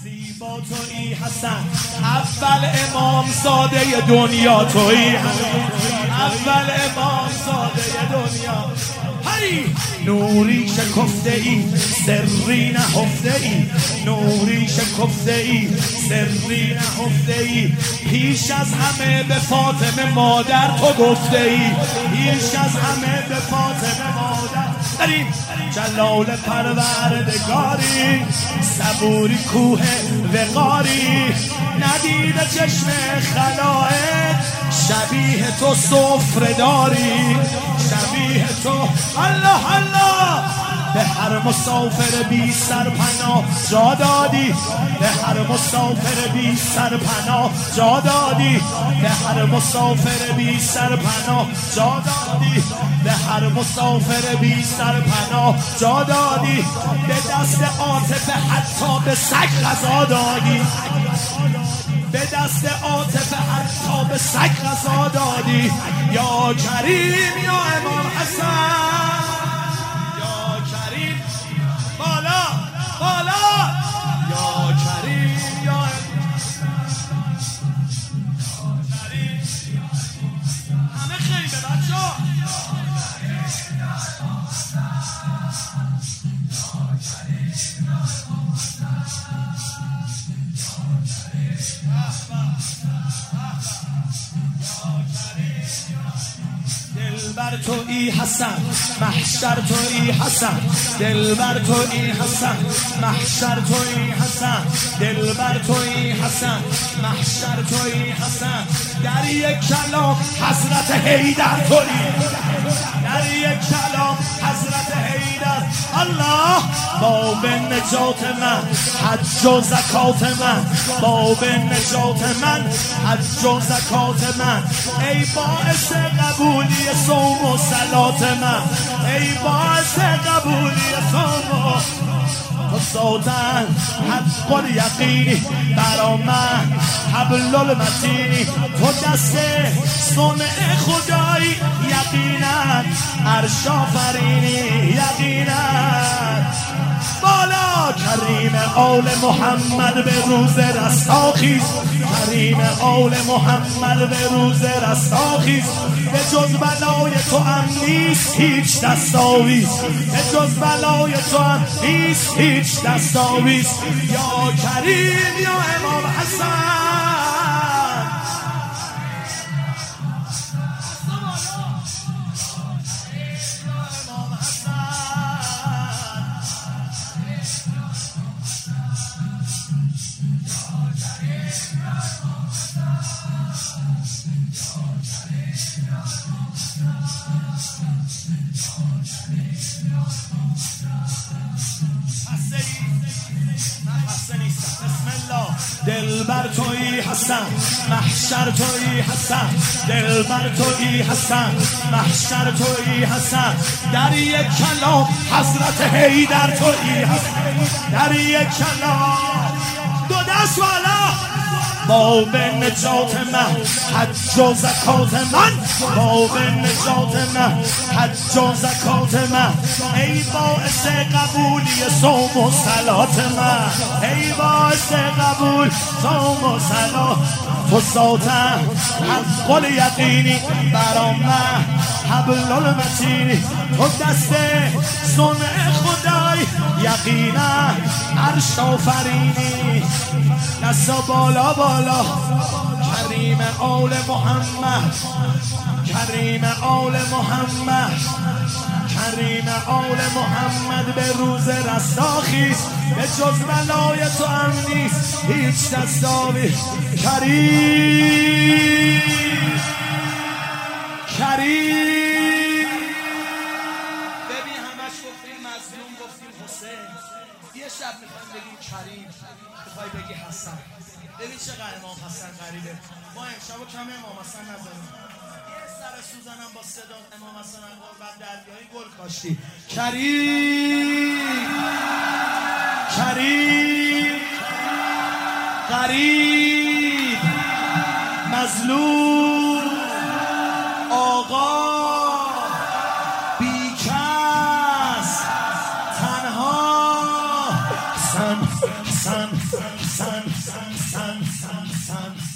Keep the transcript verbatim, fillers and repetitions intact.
زیبا تویی حسن، اول امام زاده دنیا تویی، اول امام زاده دنیا. هی نوری شکفته ای سری نهفته ای، نوری شکفته ای سری نهفته ای. پیش از همه به فاطمه مادر تو گفته ای، پیش از همه به فاطمه مادر. در این جلال پروردگاری صبوری کوه وقاری، ندیده چشم خلائق شبیه تو سفره داری، شبیه تو. الله الله به هر مسافر بی سرپناه جا دادی، به هر مسافر بی سرپناه جا دادی، به هر مسافر بی سرپناه جا دادی، به هر مسافر بی سرپناه جا دادی. به دست عاطفه حتی به سگ غذا دادی، به دست عاطفه حتی به سگ غذا دادی. یا کریم یا امام حسن، یا کریم بالا بالا، یا کریم یا امام کریم. همه خیلی بچه ها دلبر تویی حسن، محشر تویی حسن، دلبر تویی حسن، محشر تویی حسن، دلبر تویی حسن، محشر تویی حسن. در یک کلام حضرت حیدر تویی، در یک کلام حضرت حیدر. الله باب نجات من حج و زکات من، باب نجات من حج و زکات من. ای باعث قبولی صوم و صلات من، ای باعث قبولی صوم و صلاتن. حق الیقینی برا من حبل المتینی، تو دست صنع خدایی یقینا عرش آفرینی یقینا. بالا کریم آل محمد به روز رستاخیز، کریم آل محمد به روز رستاخیز. به جز بلای تو هم نیست هیچ دستاویز، به جز بلای تو هم نیست هیچ دستاویز. یا کریم یا امام حسن، دلبر تویی حسن، محشر تویی حسن، دلبر تویی حسن، محشر تویی حسن. در یک کلام حضرت حیدر تویی حسن، در یک کلام دو دست والا. باب نجات من حج و زکات من، باب نجات من حج و زکات من. ای باعث قبولی صوم و صلات من، ای باعث قبول صوم و صلات. تو ذاتم حق الیقینی برا من حبل المتینی، تو دست صنع خدای یقینا عرش آفرینی. دست بالا بالا کریم آل محمد، کریم آل محمد، کریم آل محمد. به روز رستاخیز به جز بلای تو هم نیست هیچ دستاویز. کریم کریم. ببین همش گفتیم مظلوم، گفتیم حسین، یه شب میخوایم بگیم کریم، میخوای بگی حسن. ببین چقدر امام حسن غریبه. ما امشب و کم امام حسن نذاریم، یه سر سوزنم با صدا امام حسن قربت دریایی گل کاشتی. کریم کریم غریب مظلوم آقا بیکس تنها حسن حسن حسن حسن حسن حسن